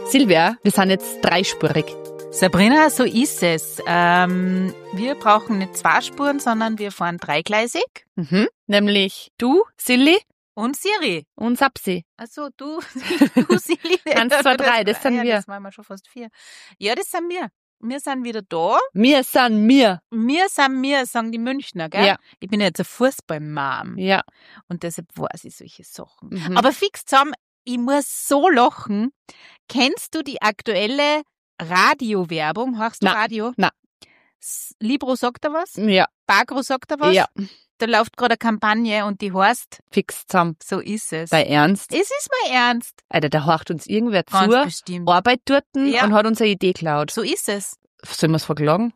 Silvia, wir sind jetzt dreispurig. Sabrina, so ist es. Wir brauchen nicht 2 Spuren, sondern wir fahren dreigleisig. Nämlich du, Silly Und Siri. und Sapsi. Also du Siri. 1, 2, 3, das sind wir. Das waren wir schon fast 4. Ja, das sind wir. Wir sind wieder da. Wir sind wir. Wir sind wir, sagen die Münchner, gell? Ja. Ich bin ja jetzt eine Fußball-Mom. Ja. Und deshalb weiß ich solche Sachen. Mhm. Aber fix zusammen, ich muss so lachen. Kennst du die aktuelle Radiowerbung? Hörst du Na. Radio? Na. Libro sagt da was? Ja. Bagro sagt da was? Ja. Da läuft gerade eine Kampagne und die heißt, Fix zusammen. so ist es. Bei Ernst. Es ist mal ernst. Alter, da horcht uns irgendwer Ganz zu, bestimmt. Arbeit dorten Ja. und hat uns eine Idee geklaut. So ist es. Sollen wir es verklagen?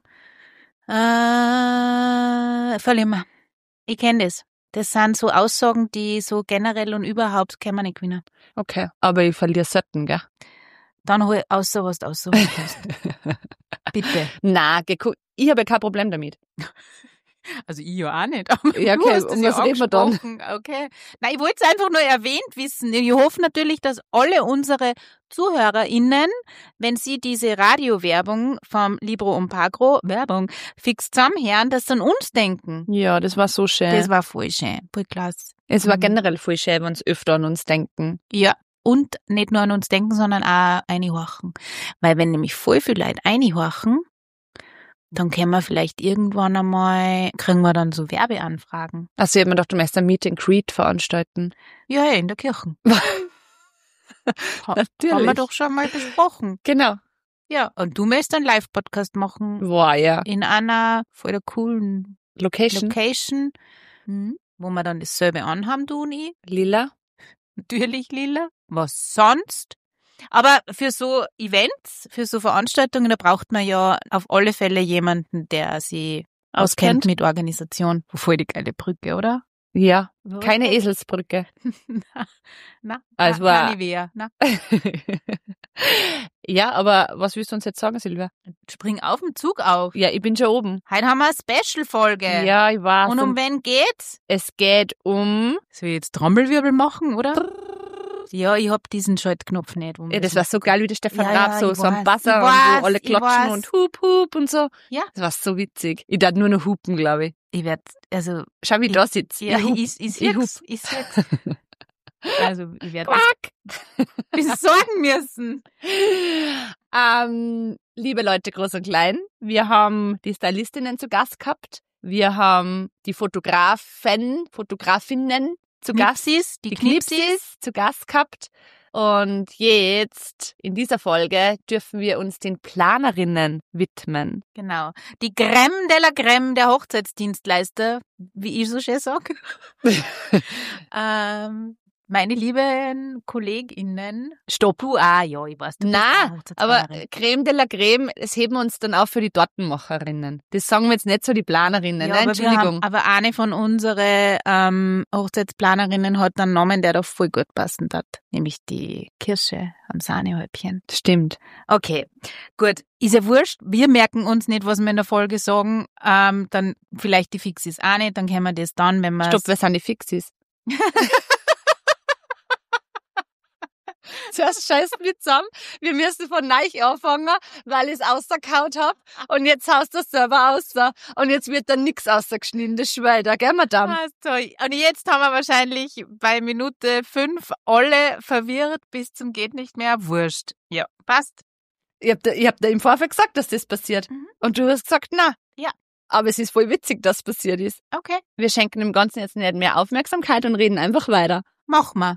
Völlig immer. Ich kenne das. Das sind so Aussagen, die so generell und überhaupt kann man nicht gewinnen. Okay. Aber ich verliere selten, gell? Dann hol außer was du aussuchen kannst. Bitte. Na, ich habe ja kein Problem damit. Also ich ja auch nicht. Aber Ja, du okay, hast es um ja was reden wir dann? angesprochen. Okay. Nein, ich wollte es einfach nur erwähnt wissen. Ich hoffe natürlich, dass alle unsere ZuhörerInnen, wenn sie diese Radiowerbung vom Libro und Bagro, Werbung, fix zusammenhören, dass sie an uns denken. Ja, das war so schön. Das war voll schön. Voll klasse. Es war Mhm. generell voll schön, wenn sie öfter an uns denken. Ja. Und nicht nur an uns denken, sondern auch einhorchen. Weil wenn nämlich voll viele Leute einhorchen, dann können wir vielleicht irgendwann einmal, kriegen wir dann so Werbeanfragen. Also ich hab mir gedacht, du möchtest ein Meet and Greet veranstalten. Ja, in der Kirche. Haben wir doch schon mal besprochen. Genau. Ja, und du möchtest einen Live-Podcast machen Wow, ja. in einer voll der coolen Location. Location, wo wir dann dasselbe anhaben, du und ich. Lila. Natürlich lila. Was sonst? Aber für so Events, für so Veranstaltungen, da braucht man ja auf alle Fälle jemanden, der sich auskennt mit Organisation. Voll die geile Brücke, oder? Ja. Keine Eselsbrücke. Na, Also war- kann ich wer. Na, Ja, aber was willst du uns jetzt sagen, Silvia? spring auf den Zug auf. Ja, ich bin schon oben. Heute haben wir eine Special-Folge. Ja, ich weiß. Und um wen geht's? Es geht um... Soll ich jetzt Trommelwirbel machen, oder? Ja, ich hab diesen Schaltknopf nicht. Ja, das war so geil, wie der Stefan Ja, Raab, so ich am weiß, Buzzer ich und weiß, wo alle ich klatschen weiß. und hup und so. Ja. Das war so witzig. Ich darf nur noch hupen, glaube ich. Ich werd, also, Schau, wie ich da sitze. ja, hup. ich Ich sieh's. Also, ich werd das sagen müssen. Liebe Leute, groß und klein, wir haben die Stylistinnen zu Gast gehabt. Wir haben die Fotografinnen zu Gast. Die Knipsis zu Gast gehabt. Und jetzt, in dieser Folge, dürfen wir uns den Planerinnen widmen. Genau. Die Crème de la Crème der Hochzeitsdienstleister, wie ich so schön sag. Meine lieben KollegInnen. Stopp. Du auch, ja, ich weiß. Du bist auch Na, aber Hochzeitsplanerin. Creme de la Creme, das heben wir uns dann auf für die Tortenmacherinnen. Das sagen wir jetzt nicht so die Planerinnen, Ja, ne? aber Entschuldigung. aber eine von unseren Hochzeitsplanerinnen hat einen Namen, der da voll gut passen hat. Nämlich die Kirsche am Sahnehäubchen. Stimmt. Okay, gut. Ist ja wurscht. Wir merken uns nicht, was wir in der Folge sagen. Dann vielleicht die Fixis auch nicht. Dann können wir das dann, wenn wir Stopp, wer sind die Fixis? Zuerst scheißt wir zusammen. Wir müssen von neu anfangen, weil ich es ausgekaut hab. Und jetzt haust du es selber aus. Und jetzt wird dann nix ausgeschnitten. Das schwör ich da, gell, Madame? Ah, so. Und jetzt haben wir wahrscheinlich bei Minute 5 alle verwirrt bis zum geht nicht mehr. Wurscht. Ja, passt. Ich hab da im Vorfeld gesagt, dass das passiert. Mhm. Und du hast gesagt, na. Ja. Aber es ist voll witzig, dass es passiert ist. Okay, Wir schenken dem Ganzen jetzt nicht mehr Aufmerksamkeit und reden einfach weiter. mach mal.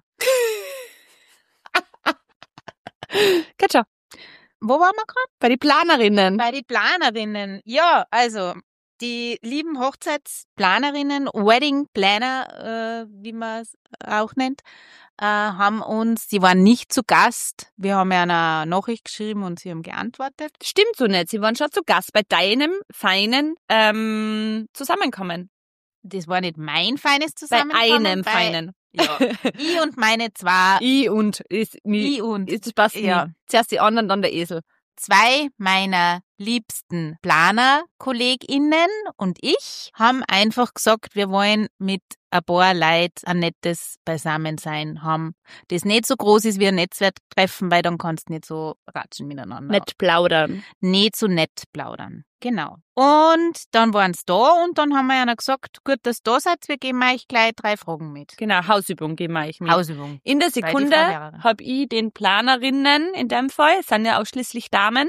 Geht schon. Wo waren wir gerade? Bei den Planerinnen. Bei den Planerinnen. Ja, also die lieben Hochzeitsplanerinnen, Wedding Planner, wie man es auch nennt, haben uns, sie waren nicht zu Gast. Wir haben ja eine Nachricht geschrieben und sie haben geantwortet. Stimmt so nicht. Sie waren schon zu Gast bei deinem feinen Zusammenkommen. Das war nicht mein feines Bei Zusammenkommen. einem feinen. Ja, ich und meine zwei. Ich und. Ist nie. Ich und. Das passt Ja. nie. Zuerst die anderen, dann der Esel. 2 meiner liebsten PlanerkollegInnen und ich haben einfach gesagt, wir wollen mit ein paar Leute ein nettes Beisammensein haben, das nicht so groß ist wie ein Netzwerktreffen, weil dann kannst du nicht so ratschen miteinander. Nicht plaudern. Nicht so nett plaudern. Genau. Und dann waren sie da und dann haben wir einer gesagt, gut, dass ihr da seid, wir geben euch gleich 3 Fragen mit. Genau, Hausübung geben wir euch mit. Hausübung. In der Weil die Sekunde Frau Lehrerin. habe ich den Planerinnen in dem Fall, es sind ja ausschließlich Damen,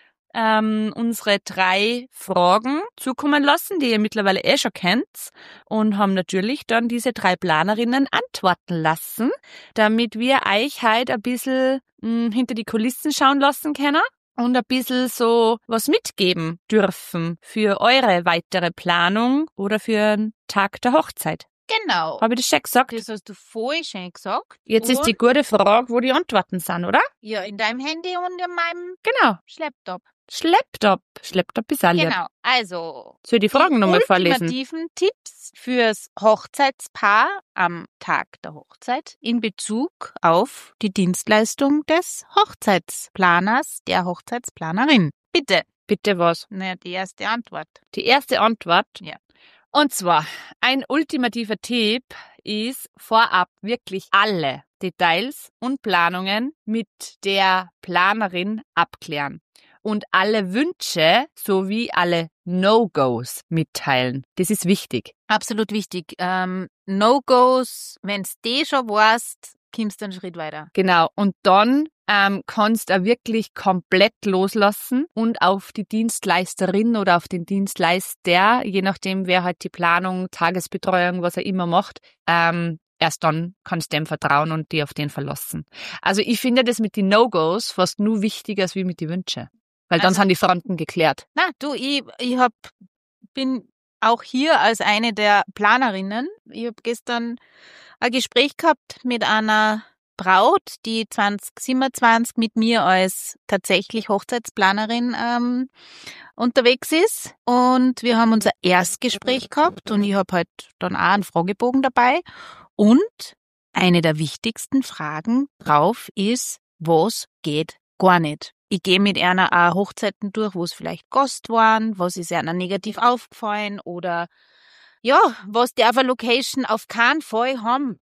unsere 3 Fragen zukommen lassen, die ihr mittlerweile schon kennt, und haben natürlich dann diese 3 Planerinnen antworten lassen, damit wir euch halt ein bisschen hinter die Kulissen schauen lassen können und ein bisschen so was mitgeben dürfen für eure weitere Planung oder für den Tag der Hochzeit. Genau. Habe ich das schon gesagt? Das hast du voll schön gesagt. Jetzt ist die gute Frage, wo die Antworten sind, oder? Ja, in deinem Handy und in meinem Genau. Laptop. Schlepptop ist all Genau. Also, Soll ich die Fragen nochmal vorlesen? ultimativen Tipps fürs Hochzeitspaar am Tag der Hochzeit in Bezug auf die Dienstleistung des Hochzeitsplaners, der Hochzeitsplanerin. Bitte. Bitte was? Naja, die erste Antwort. Die erste Antwort. Ja. Und zwar, ein ultimativer Tipp ist vorab wirklich alle Details und Planungen mit der Planerin abklären und alle Wünsche sowie alle No-Gos mitteilen. Das ist wichtig. Absolut wichtig. No-Gos, wenn's die schon weißt, kommst du einen Schritt weiter. Genau. Und dann kannst du wirklich komplett loslassen und auf die Dienstleisterin oder auf den Dienstleister, je nachdem, wer halt die Planung, Tagesbetreuung, was er immer macht, erst dann kannst du dem vertrauen und die auf den verlassen. Also ich finde das mit den No-Gos fast nur wichtiger als wie mit den Wünschen. Weil dann sind die Fronten geklärt. Na, du, ich bin auch hier als eine der Planerinnen. Ich habe gestern ein Gespräch gehabt mit einer Braut, die 2027 mit mir als tatsächlich Hochzeitsplanerin unterwegs ist. Und wir haben unser Erstgespräch gehabt und ich habe halt dann auch einen Fragebogen dabei. Und eine der wichtigsten Fragen drauf ist, was geht gar nicht? Ich gehe mit einer auch Hochzeiten durch, wo es vielleicht Gast waren, was ist einer negativ aufgefallen oder ja, was darf eine Location auf keinen Fall haben?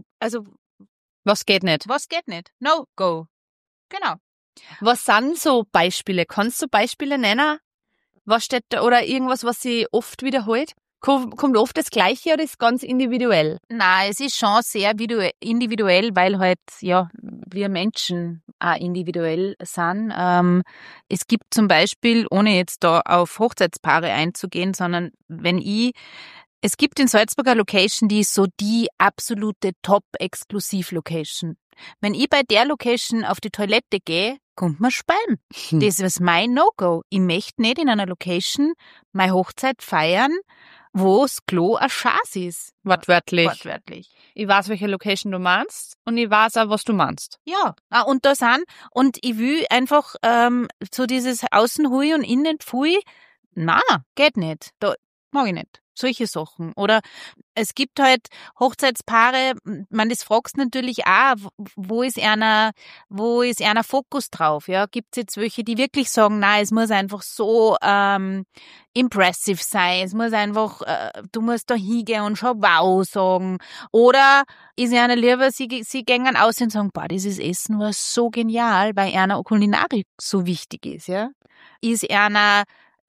Was geht nicht? Was geht nicht? No go. Genau. Was sind so Beispiele? Kannst du Beispiele nennen? Was steht da, oder irgendwas, was sich oft wiederholt? Kommt oft das Gleiche oder ist ganz individuell? Nein, es ist schon sehr individuell, weil halt, ja, wir Menschen auch individuell sind. Es gibt zum Beispiel, ohne jetzt da auf Hochzeitspaare einzugehen, sondern es gibt in Salzburg eine Location, die ist so die absolute Top-Exklusiv-Location. Wenn ich bei der Location auf die Toilette gehe, kommt mir Spalm. Das ist mein No-Go. Ich möchte nicht in einer Location meine Hochzeit feiern, wo das Klo ein Schaß ist. Wortwörtlich. Ich weiß, welche Location du meinst und ich weiß auch, was du meinst. Ja, und ich will einfach so dieses Außenhui und Innenpfui, na, geht nicht. Da mag ich nicht. Solche Sachen. Oder es gibt halt Hochzeitspaare, das fragst natürlich auch, wo ist einer Fokus drauf? Ja, gibt's jetzt welche, die wirklich sagen, nein, es muss einfach so impressive sein, es muss einfach, du musst da hingehen und schon wow sagen. Oder ist einer lieber, sie gehen aus und sagen, boah, dieses Essen war so genial, weil einer Kulinarik so wichtig ist, ja. Ist einer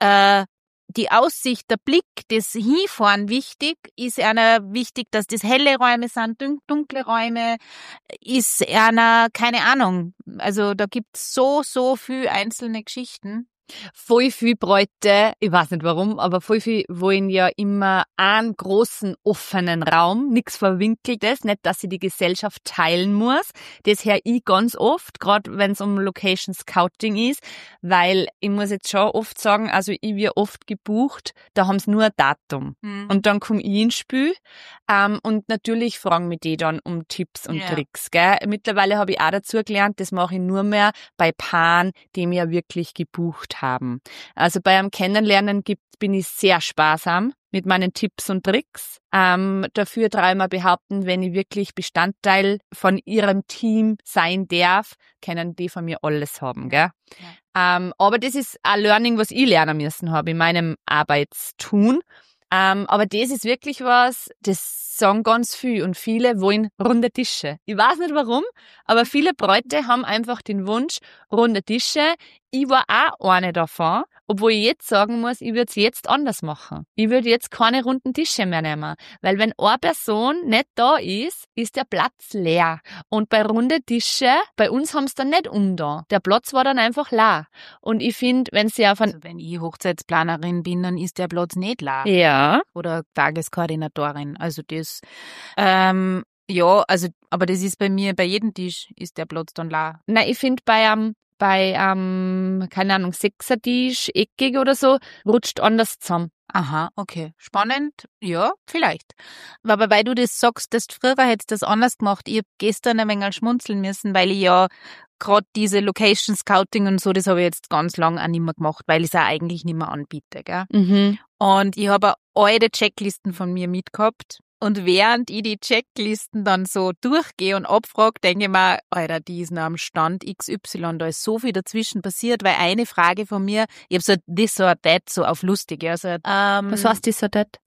die Aussicht, der Blick, das Hinfahren wichtig? Ist einer wichtig, dass das helle Räume sind, dunkle Räume? Ist einer, keine Ahnung. Also da gibt's so viel einzelne Geschichten. Voll viel Bräute, ich weiß nicht warum, aber voll viel wollen ja immer einen großen offenen Raum, nichts Verwinkeltes, nicht, dass sie die Gesellschaft teilen muss. Das höre ich ganz oft, gerade wenn es um Location Scouting ist, weil ich muss jetzt schon oft sagen, also ich werde oft gebucht, da haben sie nur ein Datum. Und dann komme ich ins Spiel und natürlich fragen mich die dann um Tipps und Tricks. Gell? Mittlerweile habe ich auch dazu gelernt, das mache ich nur mehr bei Paaren, die mir wirklich gebucht haben. Also bei einem Kennenlernen bin ich sehr sparsam mit meinen Tipps und Tricks. Dafür traue ich mir behaupten, wenn ich wirklich Bestandteil von ihrem Team sein darf, können die von mir alles haben. Gell? Ja. Aber das ist ein Learning, was ich lernen müssen habe in meinem Arbeitstun. Aber das ist wirklich was, das sagen ganz viel und viele wollen runde Tische. Ich weiß nicht warum, aber viele Bräute haben einfach den Wunsch, runde Tische. Ich war auch eine davon, obwohl ich jetzt sagen muss, ich würde es jetzt anders machen. Ich würde jetzt keine runden Tische mehr nehmen, weil wenn eine Person nicht da ist, ist der Platz leer. Und bei runde Tische, bei uns haben es dann nicht da. Der Platz war dann einfach leer. Und ich finde, wenn sie auf Also wenn ich Hochzeitsplanerin bin, dann ist der Platz nicht leer. ja, Oder Tageskoordinatorin. Also das, ja, also, aber das ist bei mir, bei jedem Tisch ist der Platz dann leer. na, ich finde keine Ahnung, Sechsertisch, eckig oder so, rutscht anders zusammen. Aha, okay. Spannend, ja, vielleicht. Aber weil du das sagst, dass du früher hättest das anders gemacht. Ich hab gestern ein wenig schmunzeln müssen, weil ich ja gerade diese Location Scouting und so, das habe ich jetzt ganz lang auch nicht mehr gemacht, weil ich es auch eigentlich nicht mehr anbiete, gell? Und ich habe alte Checklisten von mir mitgehabt. Und während ich die Checklisten dann so durchgehe und abfrage, denke ich mir, Alter, die ist noch am Stand XY, da ist so viel dazwischen passiert, weil eine Frage von mir, ich habe so this or that, so auf lustig, ja, so, Was heißt das oder das?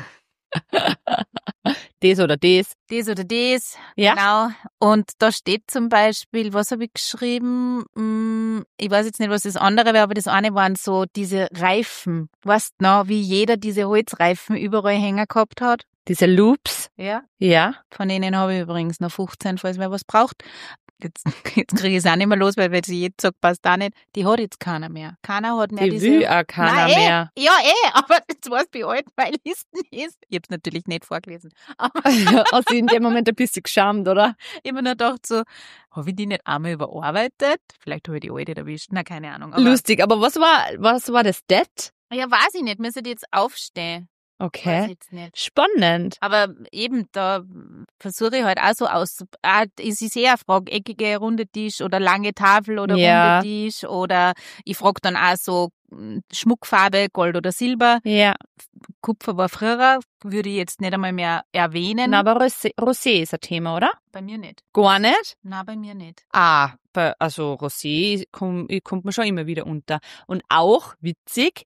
Das oder das. das oder das, Ja. genau. Und da steht zum Beispiel, was habe ich geschrieben? Ich weiß jetzt nicht, was das andere wäre, aber das eine waren so diese Reifen. Weißt du noch, wie jeder diese Holzreifen überall hängen gehabt hat? Diese Loops. Ja. Ja. Von denen habe ich übrigens noch 15, falls wer was braucht. Jetzt kriege ich es auch nicht mehr los, weil wenn sie jetzt sagt, passt auch nicht. Die hat jetzt keiner mehr. Keiner hat mehr Die diese... will auch keiner Nein, mehr. Ja, aber jetzt weiß bei allen bei Listen ist. Ich habe es natürlich nicht vorgelesen. Aber Also in dem Moment ein bisschen geschämt, oder? ich habe mir nur gedacht so, habe ich die nicht einmal überarbeitet? Vielleicht habe ich die alte erwischt. Na, keine Ahnung. Aber, Lustig, aber was war das det? ja, weiß ich nicht. Müsste die jetzt aufstehen? Weiß ich Okay. jetzt nicht. Spannend. Aber eben, da versuche ich halt auch so es ist eher eine Frage, eckige, runde Tisch oder lange Tafel oder Ja. runde Tisch oder ich frage dann auch so Schmuckfarbe, Gold oder Silber. Ja. Kupfer war früher, würde ich jetzt nicht einmal mehr erwähnen. Na, aber Rosé ist ein Thema, oder? Bei mir nicht. Gar nicht? Na, bei mir nicht. Also Rosé kommt mir schon immer wieder unter. Und auch, witzig,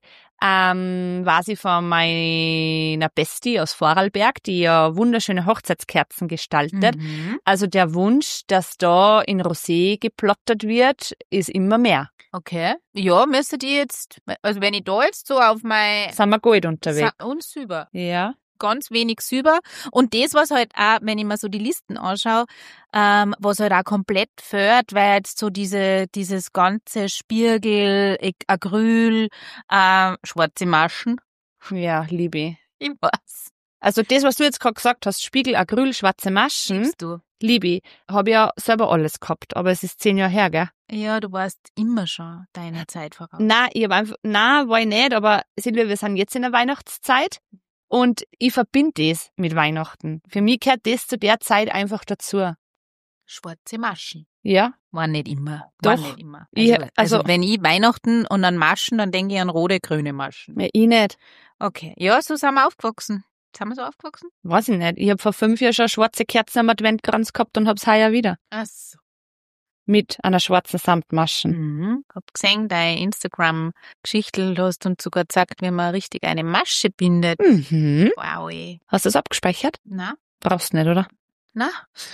weiß ich von meiner Bestie aus Vorarlberg, die ja wunderschöne Hochzeitskerzen gestaltet. Mhm. Also der Wunsch, dass da in Rosé geplottert wird, ist immer mehr. Okay. Ja, müsste die jetzt, also wenn ich da jetzt so auf mein Sind wir gut unterwegs. und Silber. Ja. Ganz wenig Silber. Und das, was halt auch, wenn ich mir so die Listen anschaue, was halt auch komplett fehlt, weil jetzt so dieses ganze Spiegeln, Acryl, schwarze Maschen. Ja, liebe. Ich weiß. Also das, was du jetzt gerade gesagt hast, Spiegel, Acryl, schwarze Maschen, Liebst du? liebe, habe ja selber alles gehabt, aber es ist 10 Jahre her, gell? Ja, du warst immer schon deiner Zeit voraus. Nein, war ich nicht, aber Silvia, wir sind jetzt in der Weihnachtszeit und ich verbinde das mit Weihnachten. Für mich gehört das zu der Zeit einfach dazu. Schwarze Maschen. Ja? War nicht immer. Doch. War nicht immer. Also- Also wenn ich Weihnachten und an Maschen, dann denke ich an rote, grüne Maschen. Ja, ich nicht. Okay. Ja, so sind wir aufgewachsen. Sind wir so aufgewachsen? Weiß ich nicht. Ich habe vor 5 Jahren schon schwarze Kerzen am Adventkranz gehabt und hab's heuer wieder. Ach so. Mit einer schwarzen Samtmaschen. Mhm. Hab gesehen, deine Instagram-Geschichte, du hast uns sogar gezeigt, wie man richtig eine Masche bindet. Mhm. Wow, ey. Hast du das abgespeichert? Na? Brauchst nicht, oder? Na?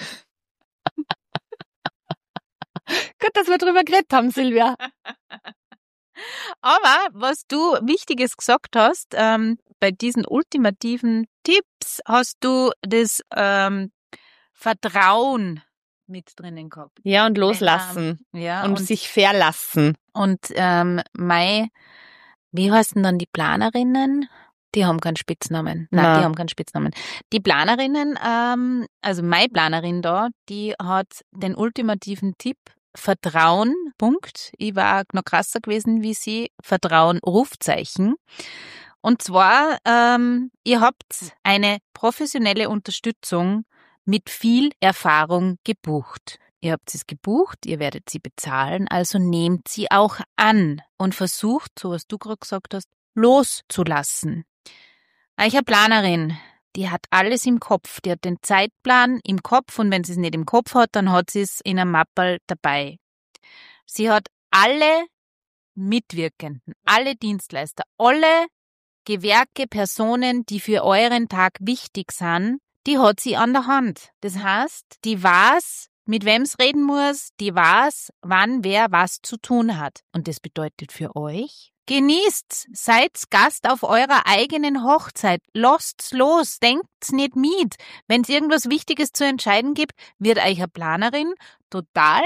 Gut, dass wir drüber geredet haben, Silvia. Aber was du Wichtiges gesagt hast, bei diesen ultimativen Tipps hast du das Vertrauen mit drinnen gehabt. Ja, und loslassen. Ja, und sich verlassen. Und wie heißen dann die Planerinnen? Die haben keinen Spitznamen. Nein, Na. die haben keinen Spitznamen. Die Planerinnen, also meine Planerin da, die hat den ultimativen Tipp Vertrauen, Punkt. Ich war noch krasser gewesen wie sie. Vertrauen, Rufzeichen. Und zwar, ihr habt eine professionelle Unterstützung mit viel Erfahrung gebucht. Ihr habt es gebucht, ihr werdet sie bezahlen, also nehmt sie auch an und versucht, so was du gerade gesagt hast, loszulassen. Eine Planerin, die hat alles im Kopf, die hat den Zeitplan im Kopf und wenn sie es nicht im Kopf hat, dann hat sie es in einem Mapperl dabei. Sie hat alle Mitwirkenden, alle Dienstleister, alle Gewerke, Personen, die für euren Tag wichtig sind, die hat sie an der Hand. Das heißt, die weiß, mit wem's reden muss, die weiß, wann wer was zu tun hat. Und das bedeutet für euch, genießt's, seid Gast auf eurer eigenen Hochzeit, lasst's los, denkt's nicht mit. Wenn's irgendwas Wichtiges zu entscheiden gibt, wird euch eine Planerin total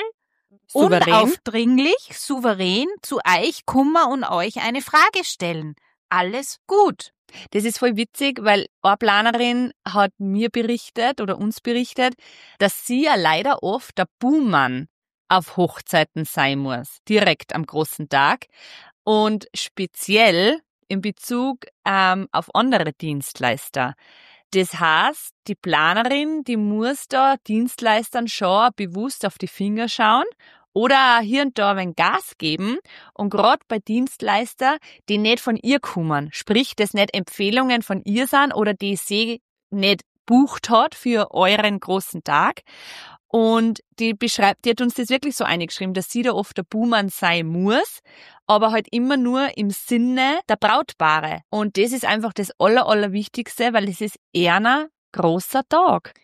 unaufdringlich, souverän zu euch kommen und euch eine Frage stellen. Alles gut. Das ist voll witzig, weil eine Planerin hat mir berichtet oder uns berichtet, dass sie ja leider oft der Buhmann auf Hochzeiten sein muss, direkt am großen Tag und speziell in Bezug auf andere Dienstleister. Das heißt, die Planerin, die muss da Dienstleistern schon bewusst auf die Finger schauen oder hier und da ein wenig Gas geben und gerade bei Dienstleister, die nicht von ihr kommen, sprich, das nicht Empfehlungen von ihr sind oder die sie nicht bucht hat für euren großen Tag. Und die hat uns das wirklich so eingeschrieben, dass sie da oft der Buhmann sein muss, aber halt immer nur im Sinne der Brautpaare. Und das ist einfach das Allerwichtigste, weil es ist eher ein großer Tag.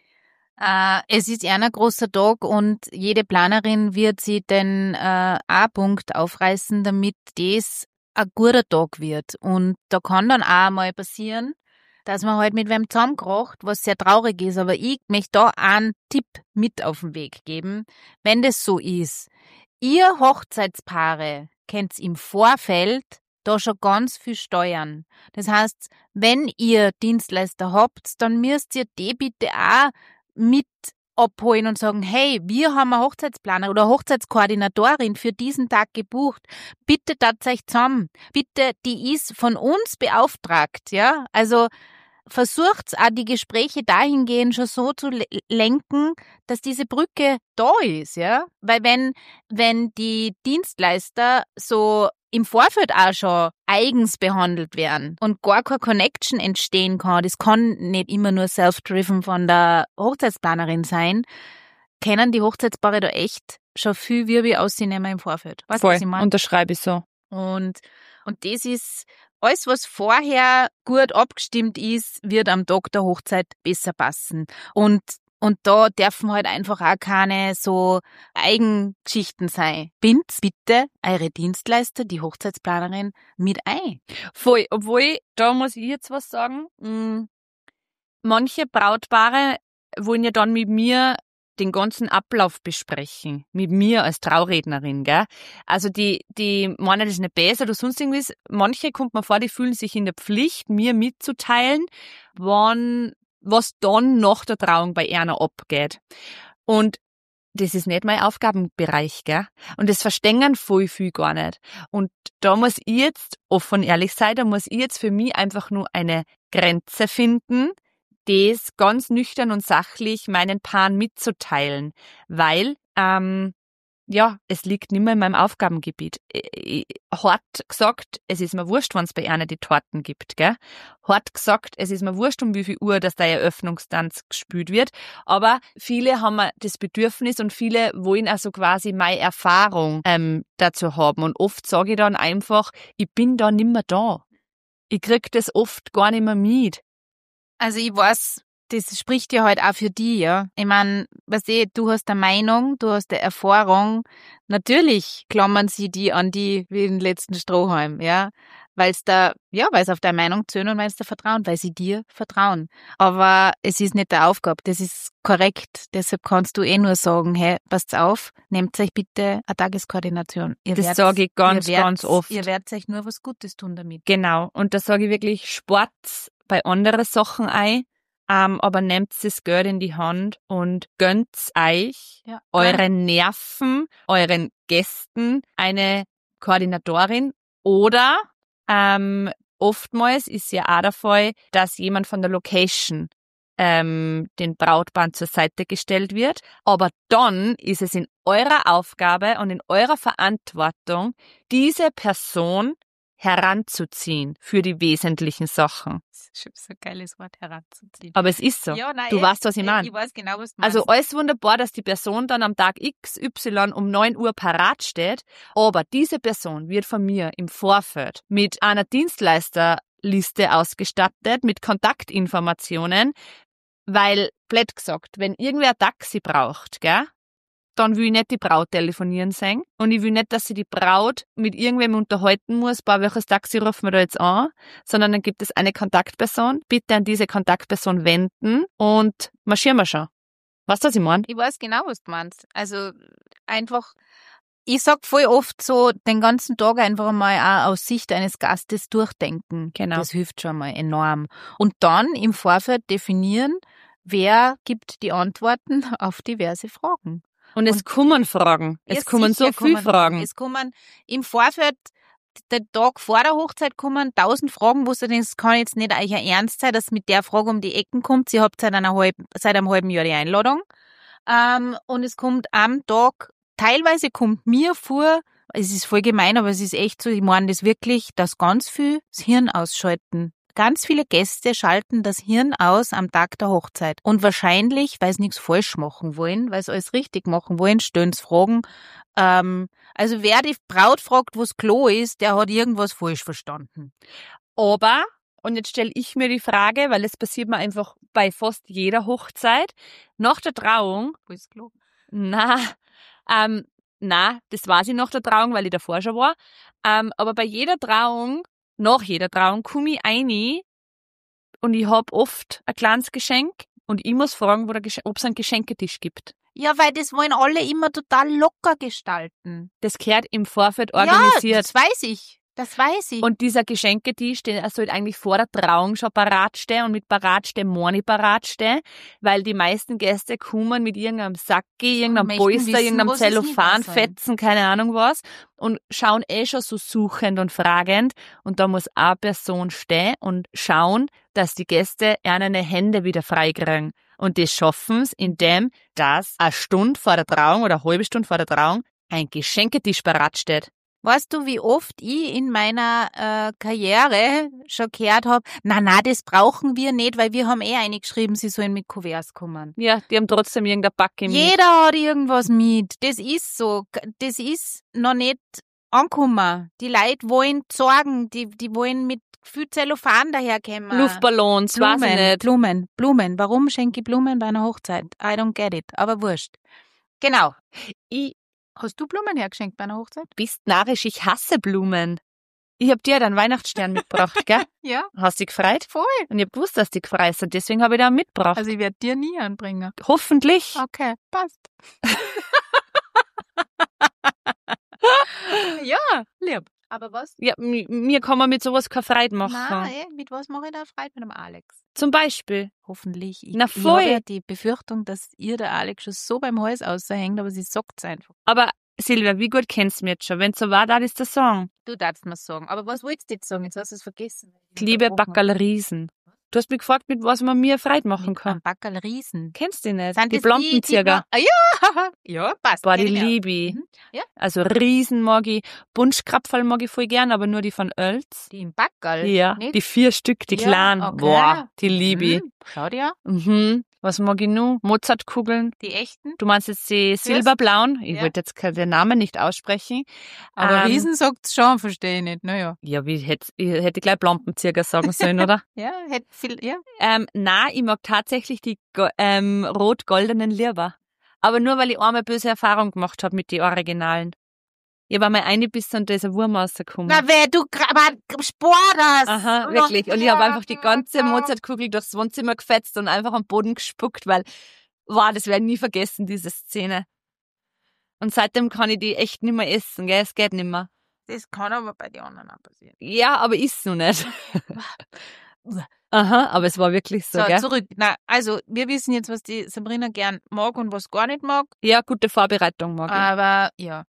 Es ist ein großer Tag und jede Planerin wird sie den A-Punkt aufreißen, damit das ein guter Tag wird. Und da kann dann auch mal passieren, dass man halt mit wem zusammenkracht, was sehr traurig ist. Aber ich möchte da einen Tipp mit auf den Weg geben. Wenn das so ist, ihr Hochzeitspaare könnt im Vorfeld da schon ganz viel steuern. Das heißt, wenn ihr Dienstleister habt, dann müsst ihr die bitte auch mit abholen und sagen, hey, wir haben eine Hochzeitsplaner oder Hochzeitskoordinatorin für diesen Tag gebucht. Bitte tat euch zusammen. Bitte, die ist von uns beauftragt, ja. Also versucht auch die Gespräche dahingehend schon so zu lenken, dass diese Brücke da ist, ja. Weil wenn die Dienstleister so im Vorfeld auch schon eigens behandelt werden und gar keine Connection entstehen kann, das kann nicht immer nur self-driven von der Hochzeitsplanerin sein, können die Hochzeitspaare da echt schon viel Wirbel ausnehmen im Vorfeld. Weißt du, Voll, was ich meine? unterschreibe ich so. Und das ist alles, was vorher gut abgestimmt ist, wird am Tag der Hochzeit besser passen. Und da dürfen halt einfach auch keine so Eigengeschichten sein. Bindet bitte eure Dienstleister, die Hochzeitsplanerin, mit ein. Voll, obwohl, da muss ich jetzt was sagen. Manche Brautpaare wollen ja dann mit mir den ganzen Ablauf besprechen. Mit mir als Traurednerin, gell? Also die meinen das nicht besser oder sonst irgendwas. Manche kommt mir vor, die fühlen sich in der Pflicht, mir mitzuteilen, was dann nach der Trauung bei einer abgeht. Und das ist nicht mein Aufgabenbereich, gell? Und das verstehen voll viel gar nicht. Und da muss ich jetzt offen ehrlich sein, da muss ich jetzt für mich einfach nur eine Grenze finden, das ganz nüchtern und sachlich meinen Paaren mitzuteilen, weil es liegt nicht mehr in meinem Aufgabengebiet. Hart gesagt, es ist mir wurscht, wenn es bei einer die Torten gibt, gell? Hart gesagt, es ist mir wurscht, um wie viel Uhr, dass der Eröffnungstanz gespielt wird. Aber viele haben das Bedürfnis und viele wollen also quasi meine Erfahrung dazu haben. Und oft sage ich dann einfach, ich bin da nicht mehr da. Ich krieg das oft gar nicht mehr mit. Also ich weiß, das spricht ja halt auch für die, ja. Ich meine, du hast eine Meinung, du hast eine Erfahrung. Natürlich klammern sie die an die wie den letzten Strohhalm, ja. Weil es auf deine Meinung zählen und weil sie dir vertrauen, weil sie dir vertrauen. Aber es ist nicht der Aufgabe, das ist korrekt. Deshalb kannst du nur sagen, hey, passt auf, nehmt euch bitte eine Tageskoordination. Das sage ich ganz oft. Ihr werdet euch nur was Gutes tun damit. Genau. Und da sage ich wirklich, Sport bei anderen Sachen ein. Aber nehmt das Geld in die Hand und gönnt euch, euren Nerven, euren Gästen eine Koordinatorin oder oftmals ist ja auch der Fall, dass jemand von der Location den Brautpaaren zur Seite gestellt wird. Aber dann ist es in eurer Aufgabe und in eurer Verantwortung, diese Person heranzuziehen für die wesentlichen Sachen. Das ist schon so ein geiles Wort, heranzuziehen. Aber es ist so. Ja, nein, du weißt, was ich meine. Ich weiß genau, was du meinst. Also alles wunderbar, dass die Person dann am Tag XY um 9 Uhr parat steht, aber diese Person wird von mir im Vorfeld mit einer Liste ausgestattet mit Kontaktinformationen, weil, blöd gesagt, wenn irgendwer ein Taxi braucht, gell, dann will ich nicht die Braut telefonieren sehen und ich will nicht, dass sie die Braut mit irgendwem unterhalten muss, welches Taxi rufen wir da jetzt an, sondern dann gibt es eine Kontaktperson, bitte an diese Kontaktperson wenden und marschieren wir schon. Weißt du, was ich meine? Ich weiß genau, was du meinst. Also einfach, ich sag voll oft so, den ganzen Tag einfach mal auch aus Sicht eines Gastes durchdenken. Genau. Das hilft schon mal enorm. Und dann im Vorfeld definieren, wer gibt die Antworten auf diverse Fragen. Und es kommen Fragen. Es kommen so viele Fragen. Es kommen im Vorfeld, den Tag vor der Hochzeit kommen 1000 Fragen, wo du denkst, das kann jetzt nicht euch ernst sein, dass mit der Frage um die Ecken kommt. Sie habt seit einem halben Jahr die Einladung. Und es kommt am Tag, teilweise kommt mir vor, es ist voll gemein, aber es ist echt so, ich meine das wirklich, dass ganz viel das Hirn ausschalten. Ganz viele Gäste schalten das Hirn aus am Tag der Hochzeit. Und wahrscheinlich, weil sie nichts falsch machen wollen, weil sie alles richtig machen wollen, stellen sie Fragen. Also wer die Braut fragt, wo's Klo ist, der hat irgendwas falsch verstanden. Aber, und jetzt stelle ich mir die Frage, weil es passiert mir einfach bei fast jeder Hochzeit, nach der Trauung. Wo ist das Klo? Na, das weiß ich nach der Trauung, weil ich davor schon war. Aber bei jeder Trauung, nach jeder Trauung, komme ich rein und ich hab oft ein kleines Geschenk und ich muss fragen, ob es einen Geschenketisch gibt. Ja, weil das wollen alle immer total locker gestalten. Das gehört im Vorfeld organisiert. Ja, das weiß ich. Und dieser Geschenketisch, der sollte eigentlich vor der Trauung schon parat stehen und mit parat stehen, meine parat stehen, weil die meisten Gäste kommen mit irgendeinem Sacki, irgendeinem Polster, irgendeinem Zellophanfetzen, keine Ahnung was, und schauen schon so suchend und fragend, und da muss eine Person stehen und schauen, dass die Gäste ihre Hände wieder freikriegen. Und die schaffen es, indem dass eine Stunde vor der Trauung oder eine halbe Stunde vor der Trauung ein Geschenketisch parat steht. Weißt du, wie oft ich in meiner Karriere schon gehört habe, na, das brauchen wir nicht, weil wir haben eingeschrieben, sie sollen mit Kuverts kommen. Ja, die haben trotzdem irgendein Backe mit. Jeder hat irgendwas mit. Das ist so. Das ist noch nicht angekommen. Die Leute wollen sorgen, die wollen mit viel Zellophan daherkommen. Luftballons, weiß ich nicht. Blumen. Warum schenke ich Blumen bei einer Hochzeit? I don't get it. Aber wurscht. Genau. Hast du Blumen hergeschenkt bei einer Hochzeit? Bist narrisch, ich hasse Blumen. Ich hab dir einen Weihnachtsstern mitgebracht, gell? Ja. Hast du dich gefreut? Voll. Und ich hab gewusst, dass du dich freust, und deswegen habe ich den mitgebracht. Also ich werde dir nie anbringen. Hoffentlich. Okay, passt. Ja, lieb. Aber was? Ja, mir kann man mit sowas keine Freude machen. Nein, mit was mache ich da Freude mit dem Alex? Zum Beispiel. Hoffentlich. Na Ich voll. habe ja die Befürchtung, dass ihr der Alex schon so beim Hals aushängt, aber sie sagt es einfach. Aber Silvia, wie gut kennst du mich jetzt schon? Wenn es so war, dann ist der Song. Du darfst mir sagen. Aber was wolltest du jetzt sagen? Jetzt hast du es vergessen. Ich liebe Backerl Riesen. Du hast mich gefragt, mit was man mir Freude machen kann. Backerl Riesen. Kennst du die nicht? Sind die das Blompenzieher. Ja, ja, passt. Boah, die Kenn ich auch. liebe ich. Ja. Also Riesen mag ich. Bunschkrapferl mag ich voll gern, aber nur die von Oelz. Die im Backerl? Ja, nicht? die 4 Stück, die Ja, kleinen. okay. Boah, die liebe ich. Schau dir. Was mag ich noch? Mozartkugeln. Die echten? Du meinst jetzt die silberblauen? Ich Ja. wollte jetzt den Namen nicht aussprechen. Aber Riesen sagt's schon, verstehe ich nicht. Naja. Ja, ich hätte gleich Blompenzieher sagen sollen, oder? Ja, hätte viel, ja. Nein, ich mag tatsächlich die rot-goldenen lieber. Aber nur, weil ich einmal böse Erfahrung gemacht habe mit den Originalen. Ich habe einmal reingebissen und da ist ein Wurm rausgekommen. Na, wer du spor das! Aha, wirklich. Und ich habe einfach die ganze Mozartkugel durchs Wohnzimmer gefetzt und einfach am Boden gespuckt, weil, wow, das werde ich nie vergessen, diese Szene. Und seitdem kann ich die echt nicht mehr essen, gell? Es geht nicht mehr. Das kann aber bei den anderen auch passieren. Ja, aber ist noch nicht. Aha, aber es war wirklich so, gell? Zurück. Na, also, wir wissen jetzt, was die Sabrina gern mag und was gar nicht mag. Ja, gute Vorbereitung mag ich. Aber, ja.